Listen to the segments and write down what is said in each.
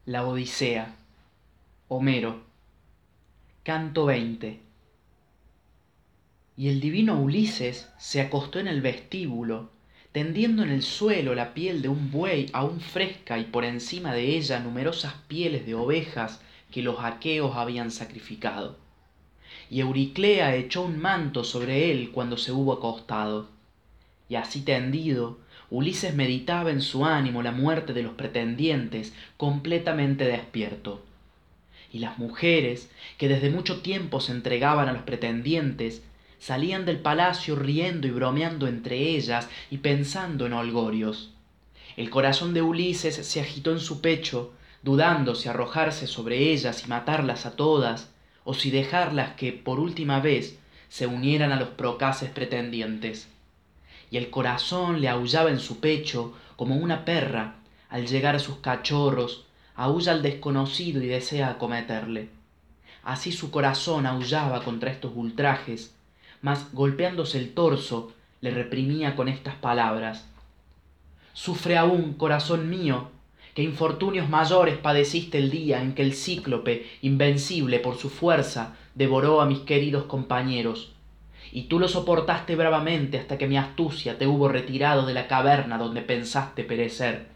La Odisea. Homero. Canto XX. Y el divino Ulises se acostó en el vestíbulo, tendiendo en el suelo la piel de un buey aún fresca y por encima de ella numerosas pieles de ovejas que los aqueos habían sacrificado. Y Euriclea echó un manto sobre él cuando se hubo acostado. Y así tendido, Ulises meditaba en su ánimo la muerte de los pretendientes, completamente despierto. Y las mujeres, que desde mucho tiempo se entregaban a los pretendientes, salían del palacio riendo y bromeando entre ellas y pensando en holgorios. El corazón de Ulises se agitó en su pecho, dudando si arrojarse sobre ellas y matarlas a todas, o si dejarlas que, por última vez, se unieran a los procaces pretendientes. Y el corazón le aullaba en su pecho como una perra, al llegar a sus cachorros, aúlla al desconocido y desea acometerle. Así su corazón aullaba contra estos ultrajes, mas golpeándose el torso, le reprimía con estas palabras: Sufre aún, corazón mío, que infortunios mayores padeciste el día en que el cíclope, invencible por su fuerza, devoró a mis queridos compañeros, y tú lo soportaste bravamente hasta que mi astucia te hubo retirado de la caverna donde pensaste perecer.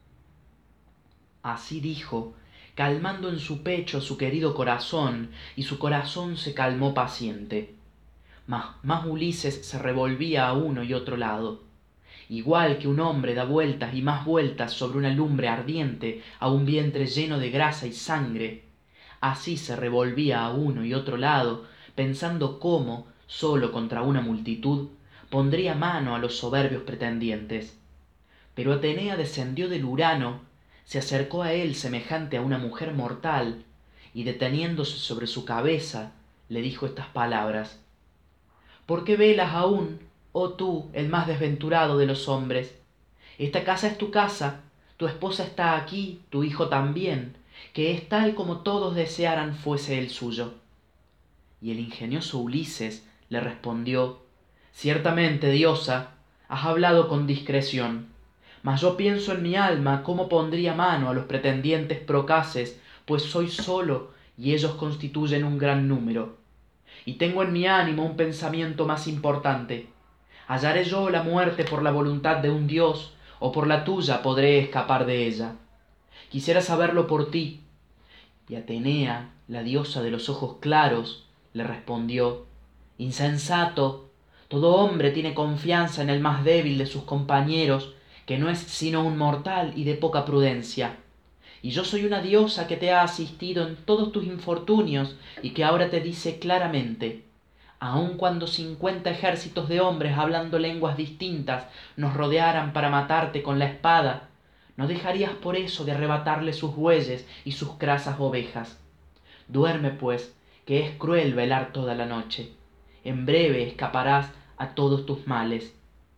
Así dijo, calmando en su pecho a su querido corazón, y su corazón se calmó paciente. Mas más Ulises se revolvía a uno y otro lado. Igual que un hombre da vueltas y más vueltas sobre una lumbre ardiente a un vientre lleno de grasa y sangre, así se revolvía a uno y otro lado, pensando cómo, solo contra una multitud, pondría mano a los soberbios pretendientes. Pero Atenea descendió del Urano, se acercó a él semejante a una mujer mortal, y deteniéndose sobre su cabeza, le dijo estas palabras: ¿Por qué velas aún, oh tú, el más desventurado de los hombres? Esta casa es tu casa, tu esposa está aquí, tu hijo también, que es tal como todos desearan fuese el suyo. Y el ingenioso Ulises le respondió: Ciertamente, diosa, has hablado con discreción, mas yo pienso en mi alma cómo pondría mano a los pretendientes procaces, pues soy solo y ellos constituyen un gran número. Y tengo en mi ánimo un pensamiento más importante: ¿hallaré yo la muerte por la voluntad de un dios, o por la tuya podré escapar de ella? Quisiera saberlo por ti. Y Atenea, la diosa de los ojos claros, le respondió: Insensato, todo hombre tiene confianza en el más débil de sus compañeros, que no es sino un mortal y de poca prudencia. Y yo soy una diosa que te ha asistido en todos tus infortunios y que ahora te dice claramente: aun cuando 50 ejércitos de hombres hablando lenguas distintas nos rodearan para matarte con la espada, no dejarías por eso de arrebatarle sus bueyes y sus crasas ovejas. Duerme, pues, que es cruel velar toda la noche. En breve escaparás a todos tus males.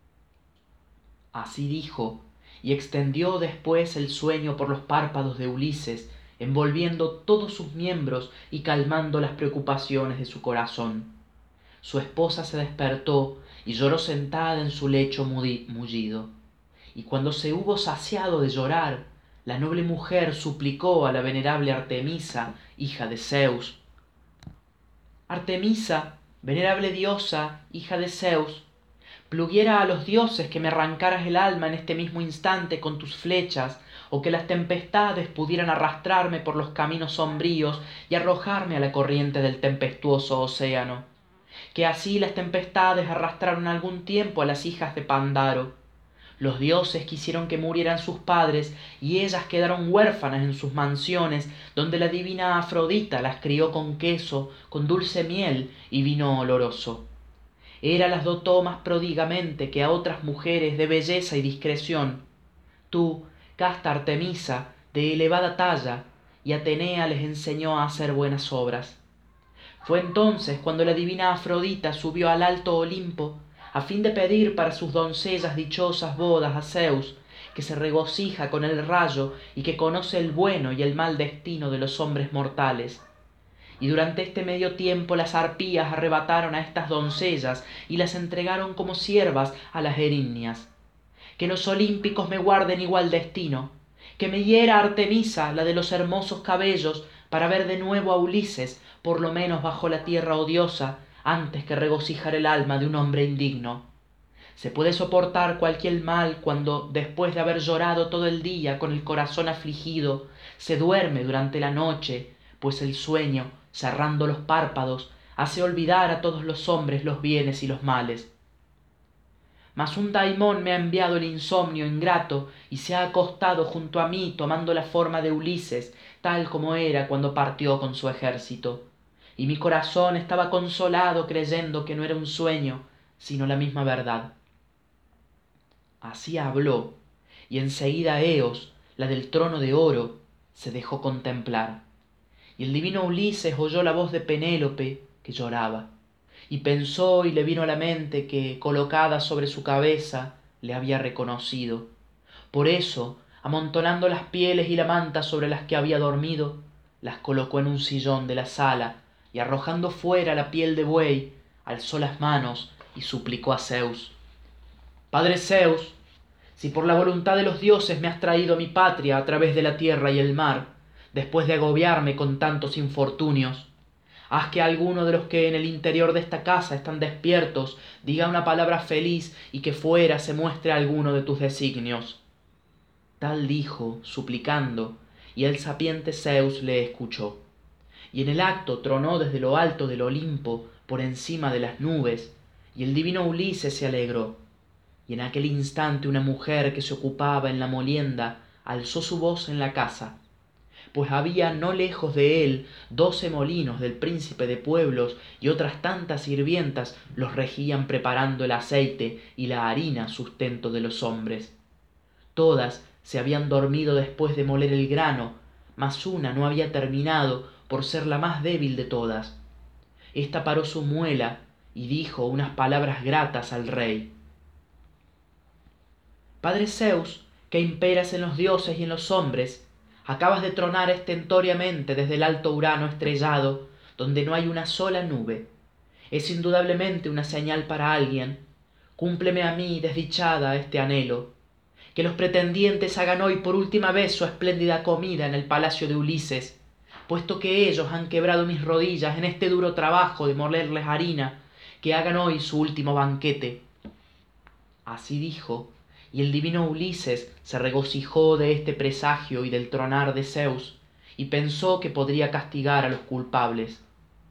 Así dijo, y extendió después el sueño por los párpados de Ulises, envolviendo todos sus miembros y calmando las preocupaciones de su corazón. Su esposa se despertó y lloró sentada en su lecho mullido. Y cuando se hubo saciado de llorar, la noble mujer suplicó a la venerable Artemisa, hija de Zeus: Artemisa, venerable diosa, hija de Zeus, pluguiera a los dioses que me arrancaras el alma en este mismo instante con tus flechas, o que las tempestades pudieran arrastrarme por los caminos sombríos y arrojarme a la corriente del tempestuoso océano. Que así las tempestades arrastraron algún tiempo a las hijas de Pandaro. Los dioses quisieron que murieran sus padres, y ellas quedaron huérfanas en sus mansiones, donde la divina Afrodita las crió con queso, con dulce miel y vino oloroso. Éra las dotó más pródigamente que a otras mujeres de belleza y discreción. Tú, casta Artemisa, de elevada talla, y Atenea les enseñó a hacer buenas obras. Fue entonces cuando la divina Afrodita subió al alto Olimpo, a fin de pedir para sus doncellas dichosas bodas a Zeus, que se regocija con el rayo y que conoce el bueno y el mal destino de los hombres mortales. Y durante este medio tiempo las arpías arrebataron a estas doncellas y las entregaron como siervas a las erinias. Que los olímpicos me guarden igual destino, que me hiera Artemisa, la de los hermosos cabellos, para ver de nuevo a Ulises, por lo menos bajo la tierra odiosa, antes que regocijar el alma de un hombre indigno. Se puede soportar cualquier mal cuando, después de haber llorado todo el día con el corazón afligido, se duerme durante la noche, pues el sueño, cerrando los párpados, hace olvidar a todos los hombres los bienes y los males. Mas un daimón me ha enviado el insomnio ingrato y se ha acostado junto a mí tomando la forma de Ulises, tal como era cuando partió con su ejército. Y mi corazón estaba consolado creyendo que no era un sueño, sino la misma verdad. Así habló, y enseguida Eos, la del trono de oro, se dejó contemplar. Y el divino Ulises oyó la voz de Penélope, que lloraba, y pensó y le vino a la mente que, colocada sobre su cabeza, le había reconocido. Por eso, amontonando las pieles y la manta sobre las que había dormido, las colocó en un sillón de la sala, y arrojando fuera la piel de buey, alzó las manos y suplicó a Zeus: Padre Zeus, si por la voluntad de los dioses me has traído a mi patria a través de la tierra y el mar, después de agobiarme con tantos infortunios, haz que alguno de los que en el interior de esta casa están despiertos diga una palabra feliz y que fuera se muestre alguno de tus designios. Tal dijo, suplicando, y el sapiente Zeus le escuchó. Y en el acto tronó desde lo alto del Olimpo, por encima de las nubes, y el divino Ulises se alegró. Y en aquel instante una mujer que se ocupaba en la molienda alzó su voz en la casa, pues había no lejos de él 12 molinos del príncipe de pueblos y otras tantas sirvientas los regían preparando el aceite y la harina sustento de los hombres. Todas se habían dormido después de moler el grano, mas una no había terminado por ser la más débil de todas. Esta paró su muela y dijo unas palabras gratas al rey: Padre Zeus, que imperas en los dioses y en los hombres, acabas de tronar estentóreamente desde el alto Urano estrellado, donde no hay una sola nube. Es indudablemente una señal para alguien. Cúmpleme a mí, desdichada, este anhelo: que los pretendientes hagan hoy por última vez su espléndida comida en el palacio de Ulises, puesto que ellos han quebrado mis rodillas en este duro trabajo de molerles harina, que hagan hoy su último banquete. Así dijo, y el divino Ulises se regocijó de este presagio y del tronar de Zeus, y pensó que podría castigar a los culpables.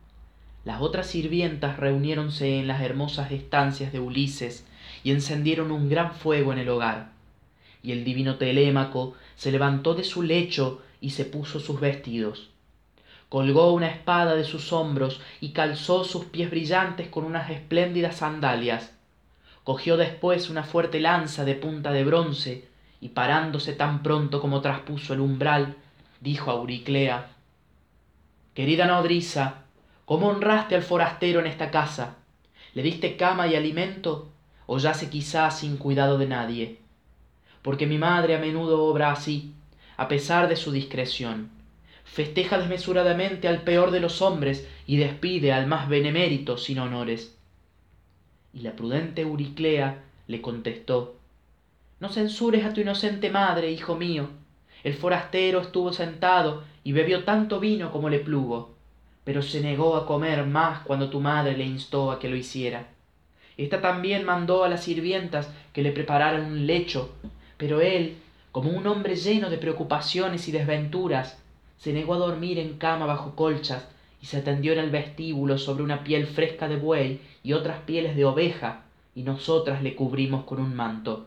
Las otras sirvientas reuniéronse en las hermosas estancias de Ulises y encendieron un gran fuego en el hogar. Y el divino Telémaco se levantó de su lecho y se puso sus vestidos. Colgó una espada de sus hombros y calzó sus pies brillantes con unas espléndidas sandalias. Cogió después una fuerte lanza de punta de bronce y parándose tan pronto como traspuso el umbral, dijo a Euriclea: Querida nodriza, ¿cómo honraste al forastero en esta casa? ¿Le diste cama y alimento, o yace quizá sin cuidado de nadie? Porque mi madre a menudo obra así, a pesar de su discreción. Festeja desmesuradamente al peor de los hombres y despide al más benemérito sin honores. Y la prudente Euriclea le contestó: No censures a tu inocente madre, hijo mío. El forastero estuvo sentado y bebió tanto vino como le plugo, pero se negó a comer más cuando tu madre le instó a que lo hiciera. Ésta también mandó a las sirvientas que le prepararan un lecho, pero él, como un hombre lleno de preocupaciones y desventuras, se negó a dormir en cama bajo colchas y se tendió en el vestíbulo sobre una piel fresca de buey y otras pieles de oveja, y nosotras le cubrimos con un manto.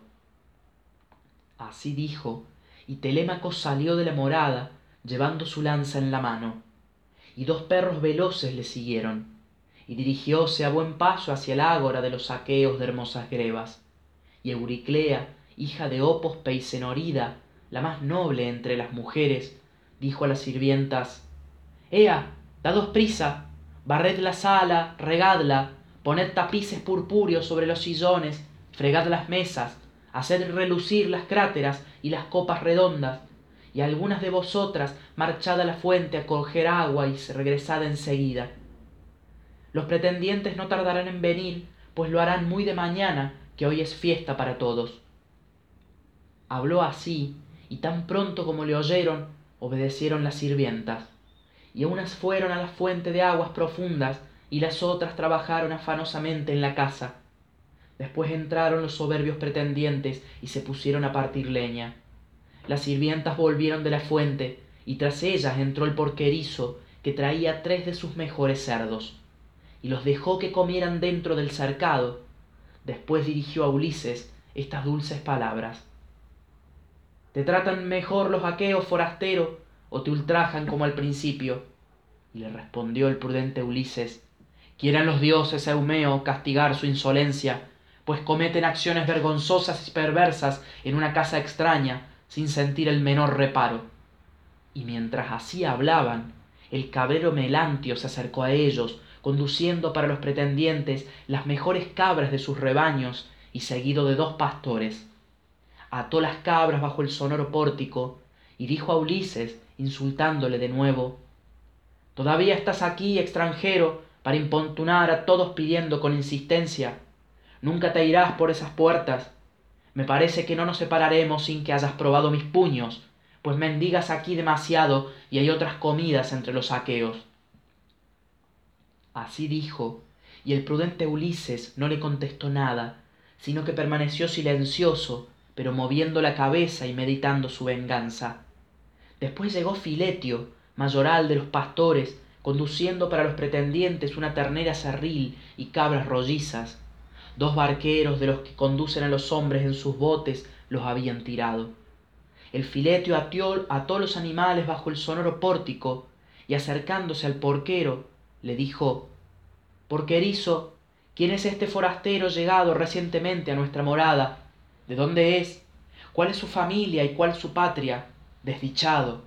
Así dijo, y Telémaco salió de la morada, llevando su lanza en la mano, y 2 perros veloces le siguieron, y dirigióse a buen paso hacia el ágora de los aqueos de hermosas grebas. Y Euriclea, hija de Opos Peisenorida, la más noble entre las mujeres, dijo a las sirvientas: Ea, dados prisa, barred la sala, regadla, poned tapices purpúreos sobre los sillones, fregad las mesas, haced relucir las cráteras y las copas redondas, y algunas de vosotras marchad a la fuente a coger agua y regresad enseguida. Los pretendientes no tardarán en venir, pues lo harán muy de mañana, que hoy es fiesta para todos. Habló así, y tan pronto como le oyeron, obedecieron las sirvientas, y unas fueron a la fuente de aguas profundas, y las otras trabajaron afanosamente en la casa. Después entraron los soberbios pretendientes y se pusieron a partir leña. Las sirvientas volvieron de la fuente, y tras ellas entró el porquerizo, que traía 3 de sus mejores cerdos, y los dejó que comieran dentro del cercado. Después dirigió a Ulises estas dulces palabras: ¿te tratan mejor los aqueos, forastero, o te ultrajan como al principio? Y le respondió el prudente Ulises: quieran los dioses, Eumeo, castigar su insolencia, pues cometen acciones vergonzosas y perversas en una casa extraña, sin sentir el menor reparo. Y mientras así hablaban, el cabrero Melantio se acercó a ellos, conduciendo para los pretendientes las mejores cabras de sus rebaños, y seguido de 2 pastores. Ató las cabras bajo el sonoro pórtico, y dijo a Ulises, insultándole de nuevo: ¿todavía estás aquí, extranjero, para importunar a todos pidiendo con insistencia? Nunca te irás por esas puertas. Me parece que no nos separaremos sin que hayas probado mis puños, pues mendigas aquí demasiado y hay otras comidas entre los aqueos. Así dijo, y el prudente Ulises no le contestó nada, sino que permaneció silencioso, pero moviendo la cabeza y meditando su venganza. Después llegó Filetio, mayoral de los pastores, conduciendo para los pretendientes una ternera cerril y cabras rollizas. 2 barqueros de los que conducen a los hombres en sus botes los habían tirado. El Filetio ató los animales bajo el sonoro pórtico, y acercándose al porquero, le dijo: porquerizo, ¿quién es este forastero llegado recientemente a nuestra morada? ¿De dónde es? ¿Cuál es su familia y cuál su patria? Desdichado.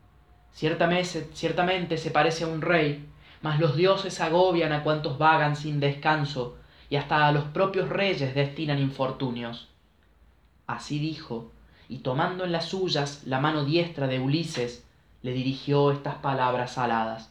Ciertamente se parece a un rey, mas los dioses agobian a cuantos vagan sin descanso, y hasta a los propios reyes destinan infortunios. Así dijo, y tomando en las suyas la mano diestra de Ulises, le dirigió estas palabras aladas: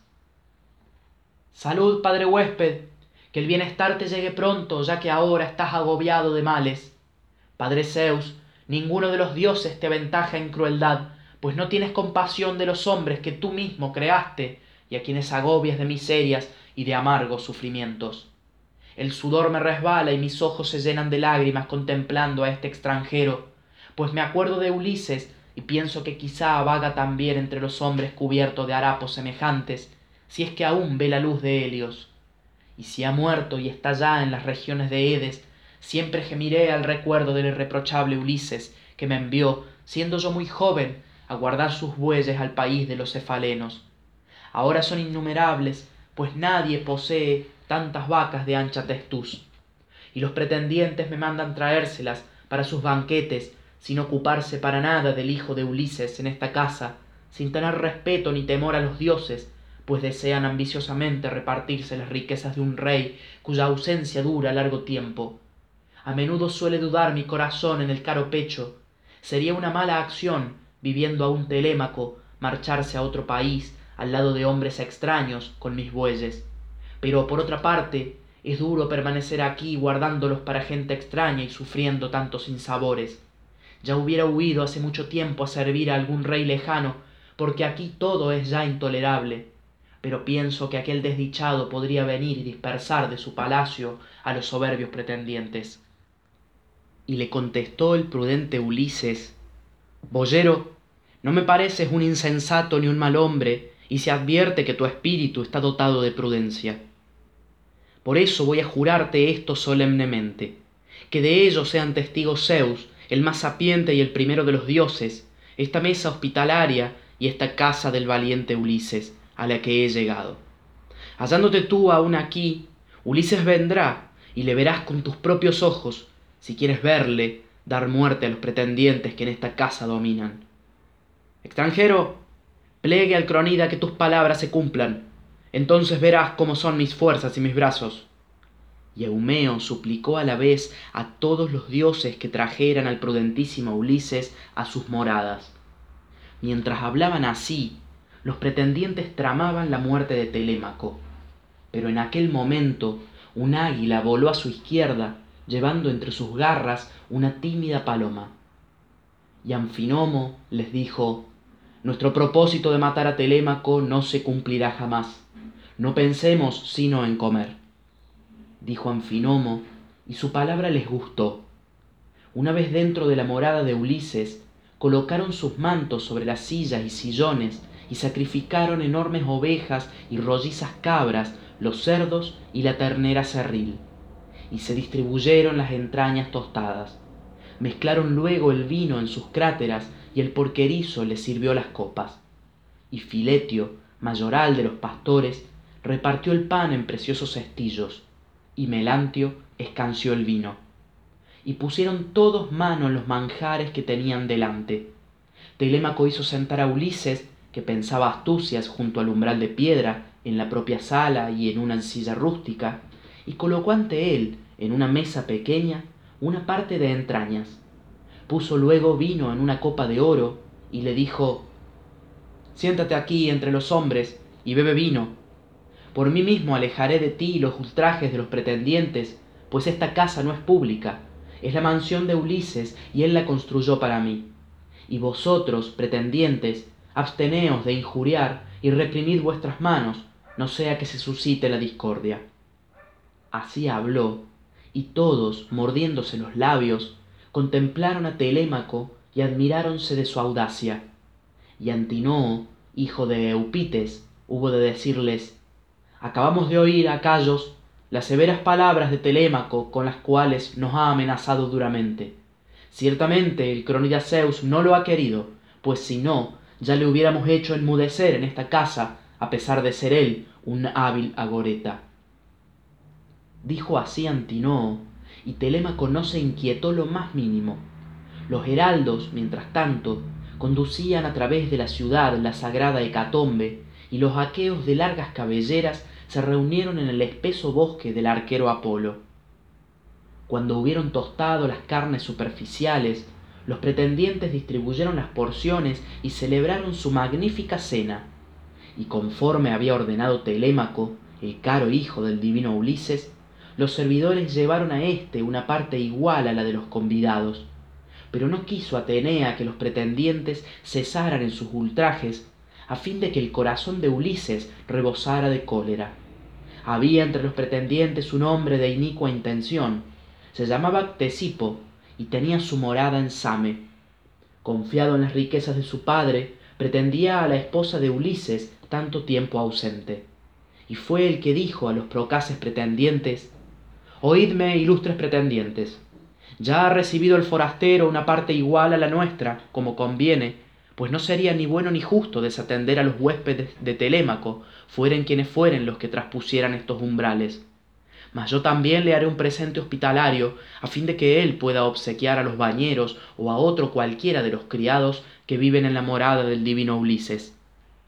salud, padre huésped, que el bienestar te llegue pronto, ya que ahora estás agobiado de males. Padre Zeus, ninguno de los dioses te aventaja en crueldad, pues no tienes compasión de los hombres que tú mismo creaste y a quienes agobias de miserias y de amargos sufrimientos. El sudor me resbala y mis ojos se llenan de lágrimas contemplando a este extranjero, pues me acuerdo de Ulises y pienso que quizá vaga también entre los hombres cubierto de harapos semejantes, si es que aún ve la luz de Helios. Y si ha muerto y está ya en las regiones de Edes, siempre gemiré al recuerdo del irreprochable Ulises, que me envió, siendo yo muy joven, a guardar sus bueyes al país de los cefalenos. Ahora son innumerables, pues nadie posee tantas vacas de ancha testuz, y los pretendientes me mandan traérselas para sus banquetes, sin ocuparse para nada del hijo de Ulises en esta casa, sin tener respeto ni temor a los dioses, pues desean ambiciosamente repartirse las riquezas de un rey cuya ausencia dura largo tiempo. A menudo suele dudar mi corazón en el caro pecho. Sería una mala acción, viviendo aún Telémaco, marcharse a otro país, al lado de hombres extraños, con mis bueyes. Pero por otra parte, es duro permanecer aquí guardándolos para gente extraña y sufriendo tantos sinsabores. Ya hubiera huido hace mucho tiempo a servir a algún rey lejano, porque aquí todo es ya intolerable. Pero pienso que aquel desdichado podría venir y dispersar de su palacio a los soberbios pretendientes. Y le contestó el prudente Ulises: boyero, no me pareces un insensato ni un mal hombre, y se advierte que tu espíritu está dotado de prudencia. Por eso voy a jurarte esto solemnemente, que de ello sean testigos Zeus, el más sapiente y el primero de los dioses, esta mesa hospitalaria y esta casa del valiente Ulises, a la que he llegado. Hallándote tú aún aquí, Ulises vendrá, y le verás con tus propios ojos, si quieres verle dar muerte a los pretendientes que en esta casa dominan. Extranjero, plegue al Cronida que tus palabras se cumplan, entonces verás cómo son mis fuerzas y mis brazos. Y Eumeo suplicó a la vez a todos los dioses que trajeran al prudentísimo Ulises a sus moradas. Mientras hablaban así, los pretendientes tramaban la muerte de Telémaco, pero en aquel momento un águila voló a su izquierda, llevando entre sus garras una tímida paloma. Y Anfinomo les dijo: Nuestro propósito de matar a Telémaco no se cumplirá jamás. No pensemos sino en comer. Dijo Anfinomo, y su palabra les gustó. Una vez dentro de la morada de Ulises, colocaron sus mantos sobre las sillas y sillones y sacrificaron enormes ovejas y rollizas cabras, los cerdos y la ternera cerril, y se distribuyeron las entrañas tostadas. Mezclaron luego el vino en sus cráteras y el porquerizo les sirvió las copas. Y Filetio, mayoral de los pastores, repartió el pan en preciosos cestillos, y Melantio escanció el vino. Y pusieron todos mano en los manjares que tenían delante. Telémaco hizo sentar a Ulises, que pensaba astucias, junto al umbral de piedra, en la propia sala y en una silla rústica, y colocó ante él, en una mesa pequeña, una parte de entrañas. Puso luego vino en una copa de oro, y le dijo: Siéntate aquí entre los hombres, y bebe vino. Por mí mismo alejaré de ti los ultrajes de los pretendientes, pues esta casa no es pública, es la mansión de Ulises, y él la construyó para mí. Y vosotros, pretendientes, absteneos de injuriar y reprimid vuestras manos, no sea que se suscite la discordia. Así habló, y todos, mordiéndose los labios, contemplaron a Telémaco y admiráronse de su audacia. Y Antinoo, hijo de Eupites, hubo de decirles: Acabamos de oír, acayos, las severas palabras de Telémaco con las cuales nos ha amenazado duramente. Ciertamente el crónida Zeus no lo ha querido, pues si no, ya le hubiéramos hecho enmudecer en esta casa, a pesar de ser él un hábil agoreta. Dijo así Antinoo, y Telémaco no se inquietó lo más mínimo. Los heraldos, mientras tanto, conducían a través de la ciudad la sagrada hecatombe, y los aqueos de largas cabelleras se reunieron en el espeso bosque del arquero Apolo. Cuando hubieron tostado las carnes superficiales, los pretendientes distribuyeron las porciones y celebraron su magnífica cena. Y conforme había ordenado Telémaco, el caro hijo del divino Ulises, los servidores llevaron a éste una parte igual a la de los convidados. Pero no quiso Atenea que los pretendientes cesaran en sus ultrajes, a fin de que el corazón de Ulises rebosara de cólera. Había entre los pretendientes un hombre de inicua intención. Se llamaba Ctesipo y tenía su morada en Same. Confiado en las riquezas de su padre, pretendía a la esposa de Ulises tanto tiempo ausente. Y fue el que dijo a los procaces pretendientes: Oídme, ilustres pretendientes. Ya ha recibido el forastero una parte igual a la nuestra, como conviene, pues no sería ni bueno ni justo desatender a los huéspedes de Telémaco, fueren quienes fueren los que traspusieran estos umbrales. Mas yo también le haré un presente hospitalario, a fin de que él pueda obsequiar a los bañeros o a otro cualquiera de los criados que viven en la morada del divino Ulises.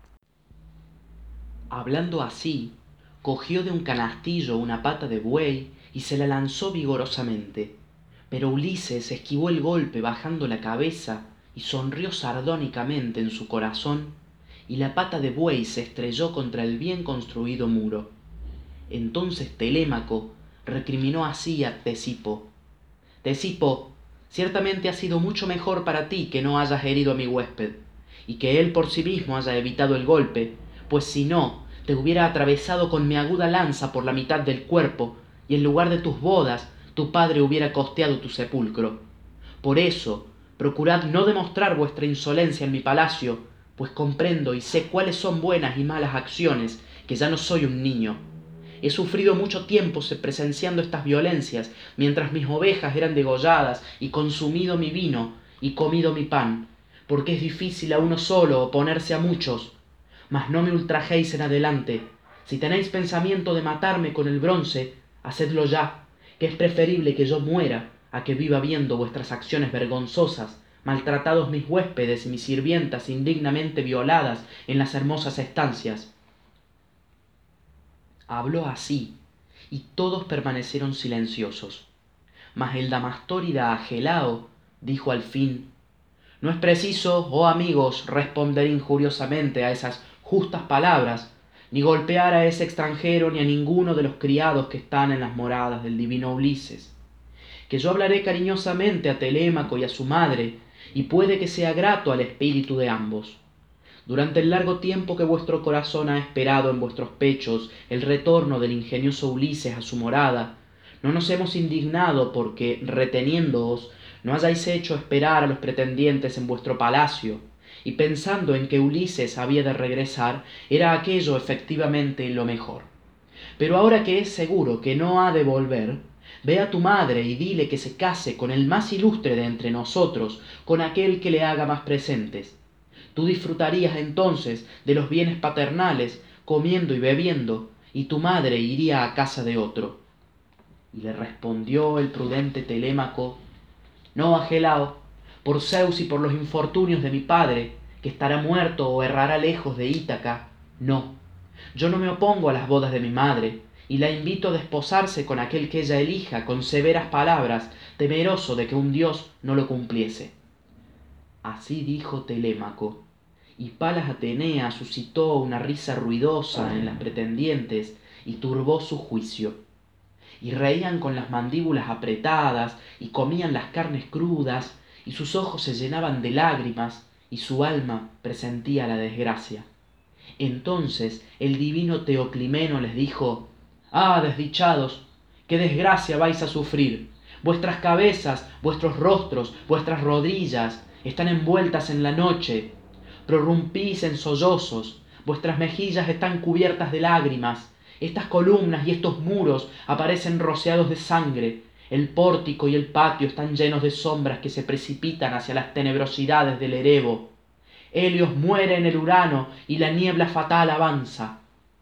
Hablando así, cogió de un canastillo una pata de buey y se la lanzó vigorosamente. Pero Ulises esquivó el golpe bajando la cabeza y sonrió sardónicamente en su corazón, y la pata de buey se estrelló contra el bien construido muro. Entonces Telémaco recriminó así a Ctesipo: Ctesipo, ciertamente ha sido mucho mejor para ti que no hayas herido a mi huésped, y que él por sí mismo haya evitado el golpe, pues si no, te hubiera atravesado con mi aguda lanza por la mitad del cuerpo, y en lugar de tus bodas, tu padre hubiera costeado tu sepulcro. Por eso, procurad no demostrar vuestra insolencia en mi palacio, pues comprendo y sé cuáles son buenas y malas acciones, que ya no soy un niño. He sufrido mucho tiempo presenciando estas violencias, mientras mis ovejas eran degolladas, y consumido mi vino, y comido mi pan, porque es difícil a uno solo oponerse a muchos. Mas no me ultrajéis en adelante. Si tenéis pensamiento de matarme con el bronce, hacedlo ya, que es preferible que yo muera a que viva viendo vuestras acciones vergonzosas, maltratados mis huéspedes y mis sirvientas indignamente violadas en las hermosas estancias. Habló así, y todos permanecieron silenciosos. Mas el damastórida Agelao dijo al fin: No es preciso, oh amigos, responder injuriosamente a esas justas palabras, ni golpear a ese extranjero ni a ninguno de los criados que están en las moradas del divino Ulises. Que yo hablaré cariñosamente a Telémaco y a su madre, y puede que sea grato al espíritu de ambos. Durante el largo tiempo que vuestro corazón ha esperado en vuestros pechos el retorno del ingenioso Ulises a su morada, no nos hemos indignado porque, reteniéndoos, no hayáis hecho esperar a los pretendientes en vuestro palacio, y pensando en que Ulises había de regresar, era aquello efectivamente lo mejor. Pero ahora que es seguro que no ha de volver, ve a tu madre y dile que se case con el más ilustre de entre nosotros, con aquel que le haga más presentes. Tú disfrutarías entonces de los bienes paternales, comiendo y bebiendo, y tu madre iría a casa de otro. Y le respondió el prudente Telémaco: no, Agelao, por Zeus y por los infortunios de mi padre, que estará muerto o errará lejos de Ítaca, no. Yo no me opongo a las bodas de mi madre, y la invito a desposarse con aquel que ella elija con severas palabras, temeroso de que un dios no lo cumpliese. Así dijo Telémaco, y Palas Atenea suscitó una risa ruidosa en las pretendientes y turbó su juicio. Y reían con las mandíbulas apretadas, y comían las carnes crudas, y sus ojos se llenaban de lágrimas, y su alma presentía la desgracia. Entonces el divino Teoclimeno les dijo: ¡ah, desdichados! ¡Qué desgracia vais a sufrir! Vuestras cabezas, vuestros rostros, vuestras rodillas están envueltas en la noche. Prorrumpís en sollozos, vuestras mejillas están cubiertas de lágrimas, estas columnas y estos muros aparecen rociados de sangre, el pórtico y el patio están llenos de sombras que se precipitan hacia las tenebrosidades del Erebo. Helios muere en el Urano y la niebla fatal avanza.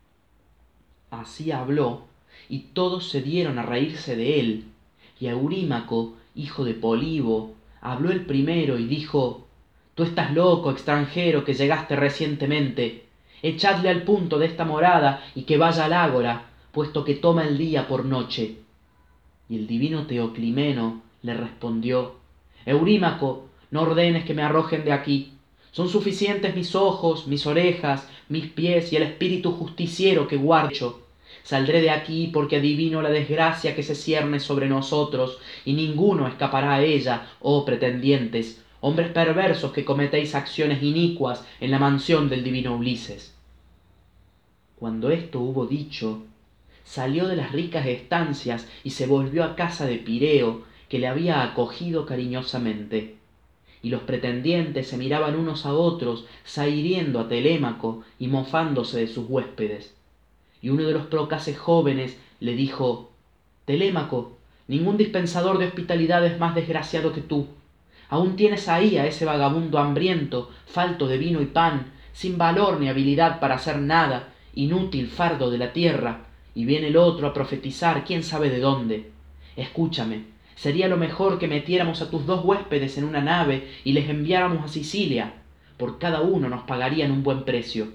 Así habló, y todos se dieron a reírse de él, y Eurímaco, hijo de Polibo, habló el primero y dijo: tú estás loco, extranjero, que llegaste recientemente. Echadle al punto de esta morada y que vaya al ágora, puesto que toma el día por noche. Y el divino Teoclimeno le respondió: Eurímaco, no ordenes que me arrojen de aquí. Son suficientes mis ojos, mis orejas, mis pies y el espíritu justiciero que guardo. Saldré de aquí porque adivino la desgracia que se cierne sobre nosotros, y ninguno escapará a ella, oh pretendientes, hombres perversos que cometéis acciones inicuas en la mansión del divino Ulises. Cuando esto hubo dicho, salió de las ricas estancias y se volvió a casa de Pireo, que le había acogido cariñosamente. Y los pretendientes se miraban unos a otros, zahiriendo a Telémaco y mofándose de sus huéspedes. Y uno de los procaces jóvenes le dijo: Telémaco, ningún dispensador de hospitalidad es más desgraciado que tú. Aún tienes ahí a ese vagabundo hambriento, falto de vino y pan, sin valor ni habilidad para hacer nada, inútil fardo de la tierra, y viene el otro a profetizar quién sabe de dónde. Escúchame, sería lo mejor que metiéramos a tus dos huéspedes en una nave y les enviáramos a Sicilia. Por cada uno nos pagarían un buen precio.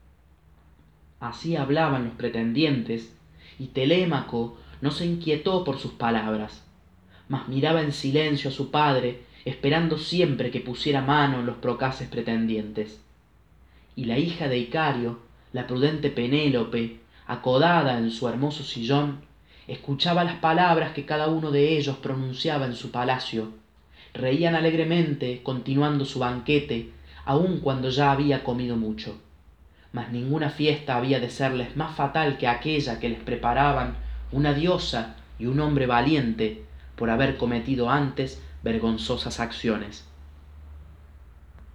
Así hablaban los pretendientes, y Telémaco no se inquietó por sus palabras, mas miraba en silencio a su padre, esperando siempre que pusiera mano en los procaces pretendientes. Y la hija de Icario, la prudente Penélope, acodada en su hermoso sillón, escuchaba las palabras que cada uno de ellos pronunciaba en su palacio. Reían alegremente, continuando su banquete, aun cuando ya había comido mucho. Mas ninguna fiesta había de serles más fatal que aquella que les preparaban una diosa y un hombre valiente por haber cometido antes vergonzosas acciones.